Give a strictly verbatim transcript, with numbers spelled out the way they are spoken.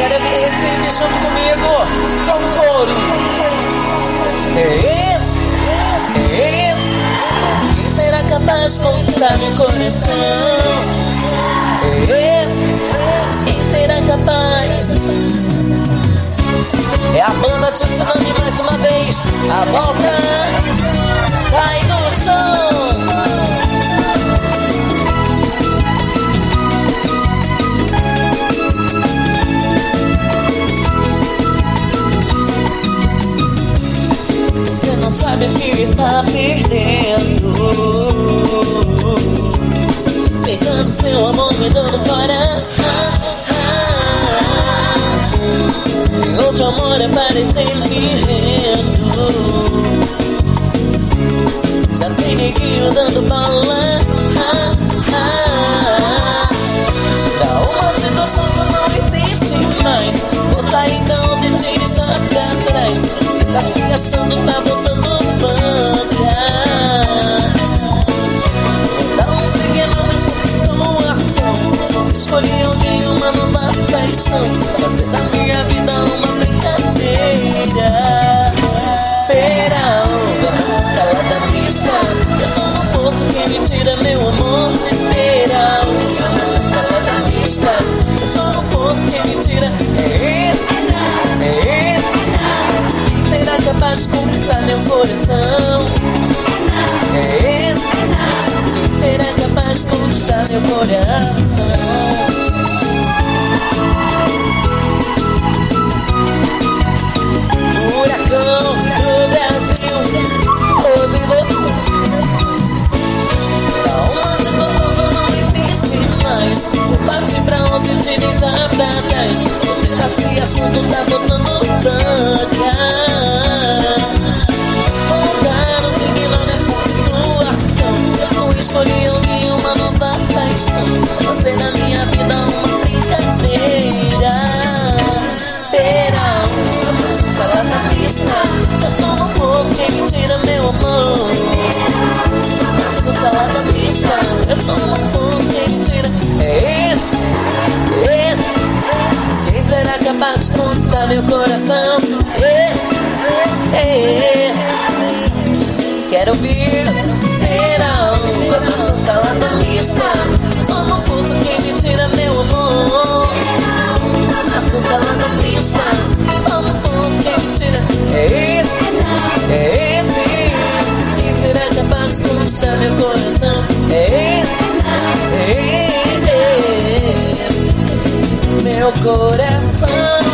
Quero ver Recife junto comigo. Só um coro. É esse, é esse. Quem será capaz de conquistar meu coração? É esse, quem será capaz? É a banda Tsunami mais uma vez. A volta sai do chão. Você não sabe o que está perdendo, pegando seu amor, me dando fora. Se outro amor aparecer me rendo, já tem neguinho dando bala. Da uma de gostosa não existe mais. Vou sair então de tiro e só pra trás. Você tá se achando, tá botando banca. Então seguindo nessa situação, escolhi alguém, uma nova paixão. Fazer da minha vida uma brincadeira. Pera, uva, salada mista. Eu só não posso, quem me tira meu amor. Pera, uva, salada mista. Eu só não posso, quem me tira. É esse, é esse. Quem será capaz de conquistar meu coração? É esse. Quem será capaz de conquistar meu coração? Furacão do Brasil, ouvido. Da onde gostoso não existe mais. Vou partir pra onde te deixa pra trás. Você tá se achando, tá botando banca. Voltaram seguindo nessa situação. Eu escolhi alguém, uma nova paixão. Fazer na minha vida uma brincadeira. Terá uma salada mista. Eu só não posso, quem me tira meu amor. Essa salada mista. Eu só não posso, quem me tira. É esse, esse. Quem será capaz de conquistar meu coração? Esse, é esse. Quero ouvir. Terá uma salada mista. Eu só não posso, quem me tira meu amor. Essa salada mista. Só não posso, quem me tira. É esse, é esse. Quem será capaz de conquistar meu coração? É esse, é esse. Meu coração.